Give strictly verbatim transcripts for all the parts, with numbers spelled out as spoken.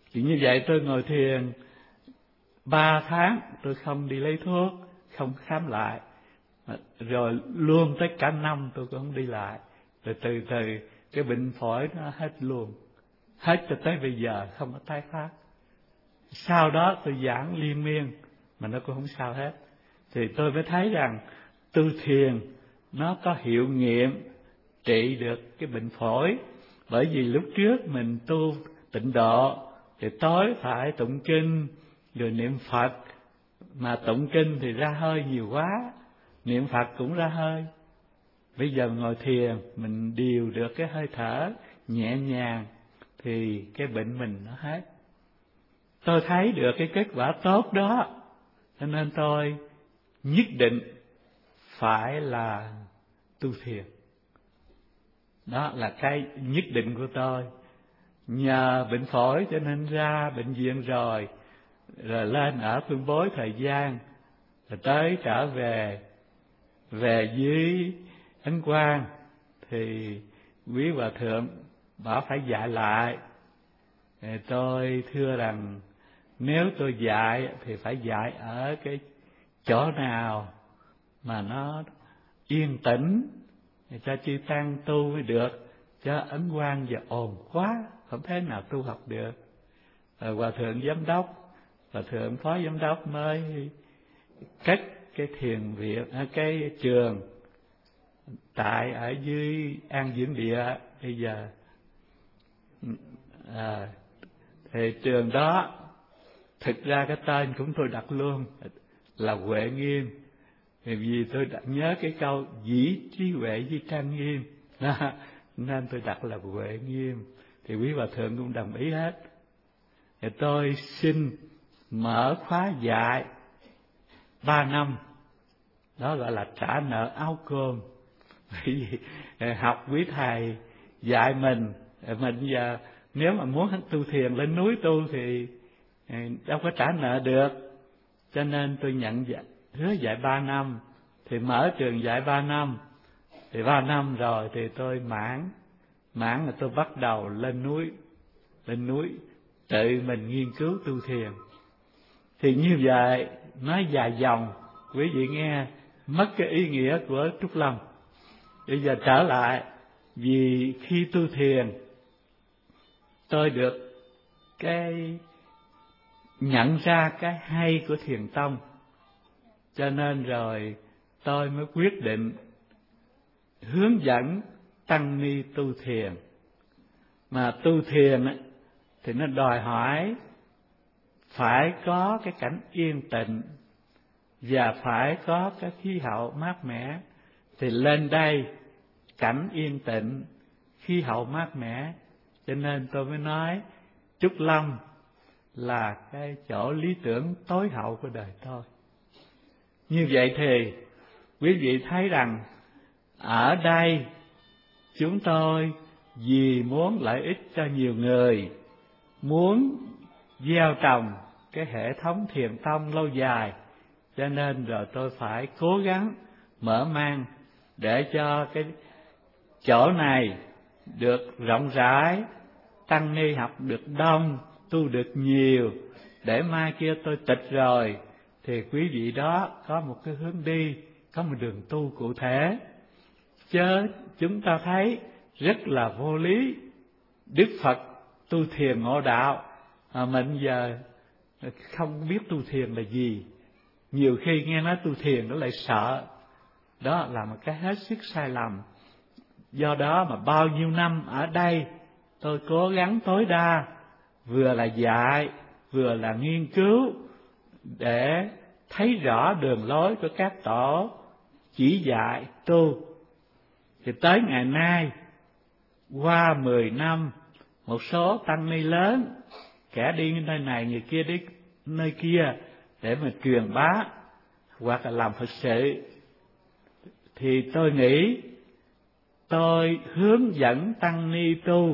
Thì như vậy tôi ngồi thiền ba tháng, tôi không đi lấy thuốc, không khám lại, rồi luôn tới cả năm tôi cũng không đi lại, rồi từ từ cái bệnh phổi nó hết luôn, hết cho tới bây giờ không có tái phát. Sau đó tôi giảng liên miên mà nó cũng không sao hết, thì tôi mới thấy rằng tu thiền nó có hiệu nghiệm trị được cái bệnh phổi. Bởi vì lúc trước mình tu tịnh độ thì tối phải tụng kinh rồi niệm Phật, mà tụng kinh thì ra hơi nhiều quá, niệm Phật cũng ra hơi. Bây giờ ngồi thiền mình điều được cái hơi thở nhẹ nhàng thì cái bệnh mình nó hết. Tôi thấy được cái kết quả tốt đó, cho nên tôi nhất định phải là tu thiền. Đó là cái nhất định của tôi. Nhờ bệnh phổi cho nên ra bệnh viện rồi, rồi lên ở Phương Bối thời gian, rồi tới trở về, về dưới Ấn Quang thì quý hòa thượng bảo phải dạy lại. Thì tôi thưa rằng nếu tôi dạy thì phải dạy ở cái chỗ nào mà nó yên tĩnh cho chư tăng tu mới được, cho Ấn Quang giờ ồn quá không thể nào tu học được. Rồi hòa thượng giám đốc, hòa thượng phó giám đốc mới cất cái thiền viện, cái trường tại ở dưới An Dưỡng Địa bây giờ. À, thì trường đó thực ra cái tên cũng tôi đặt luôn là Huệ Nghiêm, thì vì tôi đã nhớ cái câu dĩ trí huệ với trang nghiêm đó, nên tôi đặt là Huệ Nghiêm. Thì quý hòa thượng cũng đồng ý hết. Thì tôi xin mở khóa dạy ba năm, đó gọi là trả nợ áo cơm. Bởi vì học quý thầy dạy mình, mình giờ nếu mà muốn tu thiền lên núi tu thì đâu có trả nợ được, cho nên tôi nhận dạy, hứa dạy ba năm, thì mở trường dạy ba năm, thì ba năm rồi thì tôi mãn, mãn là tôi bắt đầu lên núi, lên núi tự mình nghiên cứu tu thiền. Thì như vậy nói dài dòng, quý vị nghe mất cái ý nghĩa của Trúc Lâm. Bây giờ trở lại, vì khi tu thiền tôi được cái nhận ra cái hay của thiền tông, cho nên rồi tôi mới quyết định hướng dẫn tăng ni tu thiền. Mà tu thiền thì nó đòi hỏi phải có cái cảnh yên tĩnh và phải có cái khí hậu mát mẻ. Thì lên đây cảnh yên tĩnh, khí hậu mát mẻ, cho nên tôi mới nói Trúc Lâm là cái chỗ lý tưởng tối hậu của đời tôi. Như vậy thì quý vị thấy rằng ở đây chúng tôi vì muốn lợi ích cho nhiều người, muốn gieo trồng cái hệ thống thiền tông lâu dài, cho nên rồi tôi phải cố gắng mở mang để cho cái chỗ này được rộng rãi, tăng ni học được đông, tu được nhiều, để mai kia tôi tịch rồi thì quý vị đó có một cái hướng đi, có một đường tu cụ thể. Chứ chúng ta thấy rất là vô lý. Đức Phật tu thiền ngộ đạo, mà mình giờ không biết tu thiền là gì. Nhiều khi nghe nói tu thiền nó lại sợ. Đó là một cái hết sức sai lầm. Do đó mà bao nhiêu năm ở đây tôi cố gắng tối đa, vừa là dạy, vừa là nghiên cứu, để thấy rõ đường lối của các tổ chỉ dạy tu. Thì tới ngày nay, qua mười năm, một số tăng ni lớn, kẻ đi nơi này người kia đi nơi kia để mà truyền bá hoặc là làm Phật sự, thì tôi nghĩ tôi hướng dẫn tăng ni tu,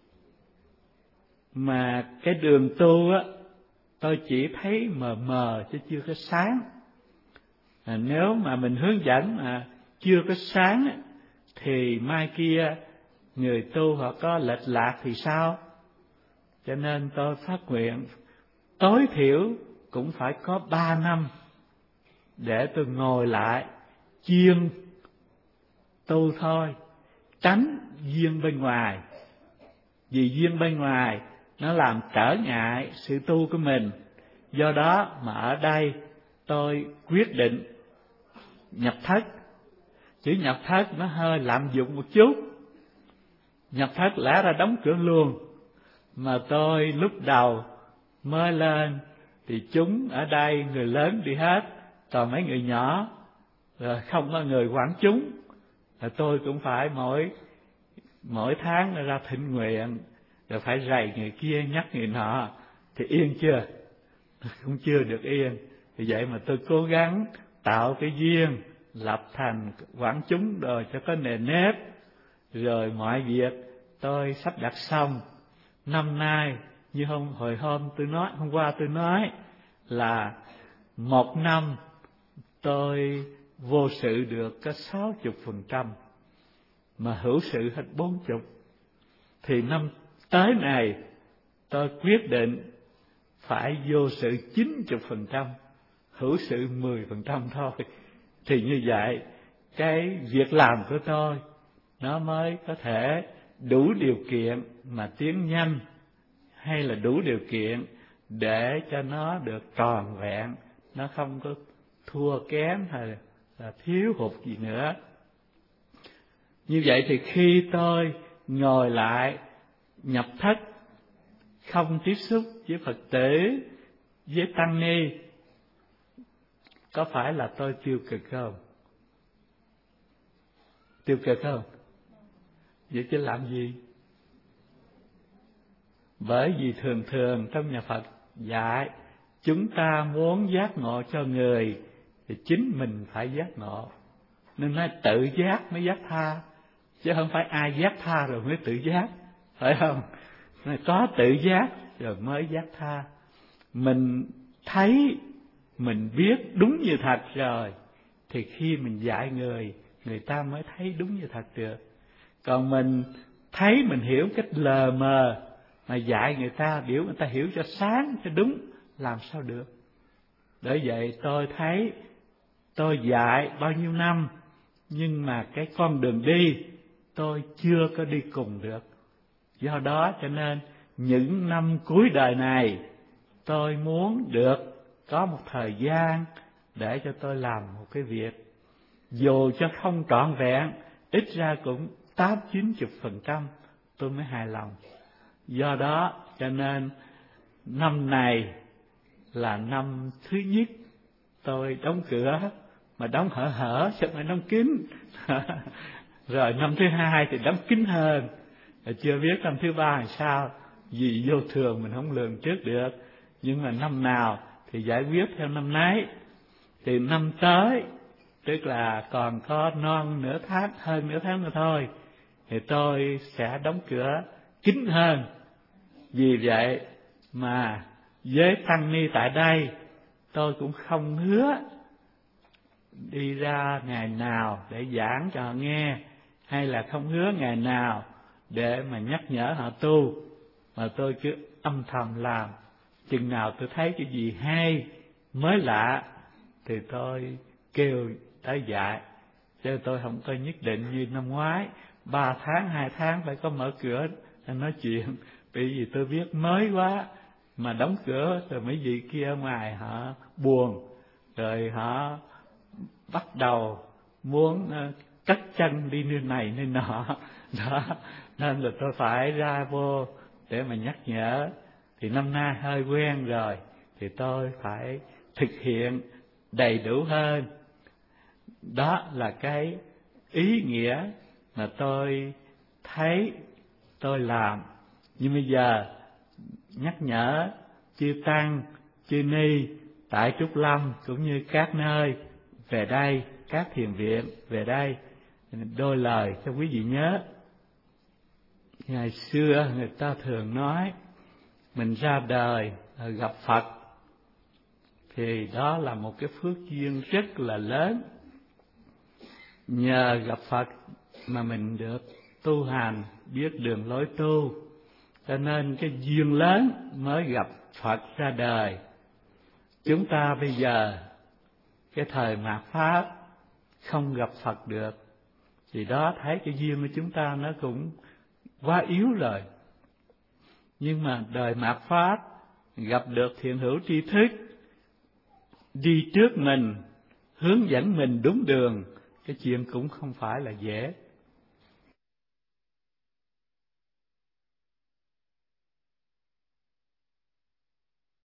mà cái đường tu á tôi chỉ thấy mờ mờ chứ chưa có sáng. À, nếu mà mình hướng dẫn mà chưa có sáng á, thì mai kia người tu họ có lệch lạc thì sao? cho nên tôi phát nguyện tối thiểu cũng phải có ba năm để tôi ngồi lại chuyên tu thôi, tránh duyên bên ngoài. Vì duyên bên ngoài nó làm trở ngại sự tu của mình. Do đó mà ở đây tôi quyết định nhập thất. Chữ nhập thất nó hơi lạm dụng một chút. Nhập thất lẽ ra đóng cửa luôn, mà tôi lúc đầu mới lên thì chúng ở đây người lớn đi hết, còn mấy người nhỏ, rồi không có người quản chúng. Rồi tôi cũng phải mỗi mỗi tháng ra thỉnh nguyện, rồi phải rầy người kia nhắc người nọ, thì yên chưa? Cũng chưa được yên. Vì vậy mà tôi cố gắng tạo cái duyên, lập thành quản chúng rồi cho có nề nếp. Rồi mọi việc tôi sắp đặt xong. Năm nay như hôm hồi hôm tôi nói, hôm qua tôi nói là một năm tôi vô sự được có sáu chục phần trăm, mà hữu sự hết bốn chục. Thì năm tới này tôi quyết định phải vô sự chín chục phần trăm, hữu sự mười phần trăm thôi. Thì như vậy cái việc làm của tôi nó mới có thể đủ điều kiện mà tiến nhanh, hay là đủ điều kiện để cho nó được tròn vẹn, nó không có thua kém hay là thiếu hụt gì nữa. Như vậy thì khi tôi ngồi lại nhập thất, không tiếp xúc với Phật tử, với tăng ni, có phải là tôi tiêu cực không? Tiêu cực không? Vậy chứ làm gì? Bởi vì thường thường trong nhà Phật dạy chúng ta muốn giác ngộ cho người thì chính mình phải giác ngộ. Nên nói tự giác mới giác tha, chứ không phải ai giác tha rồi mới tự giác, phải không? Nói có tự giác rồi mới giác tha. Mình thấy, mình biết đúng như thật rồi, thì khi mình dạy người, người ta mới thấy đúng như thật được. Còn mình thấy, mình hiểu cách lờ mờ, mà dạy người ta, biểu người ta hiểu cho sáng, cho đúng, làm sao được. Bởi vậy tôi thấy, tôi dạy bao nhiêu năm, nhưng mà cái con đường đi, tôi chưa có đi cùng được. Do đó cho nên, những năm cuối đời này, tôi muốn được có một thời gian để cho tôi làm một cái việc. Dù cho không trọn vẹn, ít ra cũng tám chín chục phần trăm tôi mới hài lòng. Do đó cho nên năm này là năm thứ nhất tôi đóng cửa, mà đóng hở hở chứ không phải đóng kín. Rồi năm thứ hai thì đóng kín hơn. Rồi chưa biết năm thứ ba làm sao, vì vô thường mình không lường trước được. Nhưng mà năm nào thì giải quyết theo năm nấy. Thì năm tới, tức là còn có non nửa tháng, hơn nửa tháng nữa thôi, thì tôi sẽ đóng cửa kín hơn. Vì vậy mà với tăng ni tại đây, tôi cũng không hứa đi ra ngày nào để giảng cho họ nghe, hay là không hứa ngày nào để mà nhắc nhở họ tu, mà tôi cứ âm thầm làm. Chừng nào tôi thấy cái gì hay, mới lạ, thì tôi kêu tới dạy. Chứ tôi không có nhất định như năm ngoái, ba tháng, hai tháng phải có mở cửa để nói chuyện. Bởi vì tôi biết mới quá, mà đóng cửa rồi mấy vị kia ở ngoài họ buồn, rồi họ bắt đầu muốn cất chân đi nơi này nơi nọ. Đó, nên là tôi phải ra vô để mà nhắc nhở. Thì năm nay hơi quen rồi, thì tôi phải thực hiện đầy đủ hơn. Đó là cái ý nghĩa mà tôi thấy tôi làm. Nhưng bây giờ nhắc nhở chư tăng, chư ni tại Trúc Lâm cũng như các nơi về đây, các thiền viện về đây, đôi lời cho quý vị nhớ. Ngày xưa người ta thường nói mình ra đời gặp Phật thì đó là một cái phước duyên rất là lớn. Nhờ gặp Phật mà mình được tu hành, biết đường lối tu. Cho nên cái duyên lớn mới gặp Phật ra đời. Chúng ta bây giờ cái thời mạt Pháp không gặp Phật được, thì đó thấy cái duyên của chúng ta nó cũng quá yếu rồi. Nhưng mà đời mạt Pháp gặp được thiện hữu tri thức, đi trước mình, hướng dẫn mình đúng đường, cái chuyện cũng không phải là dễ.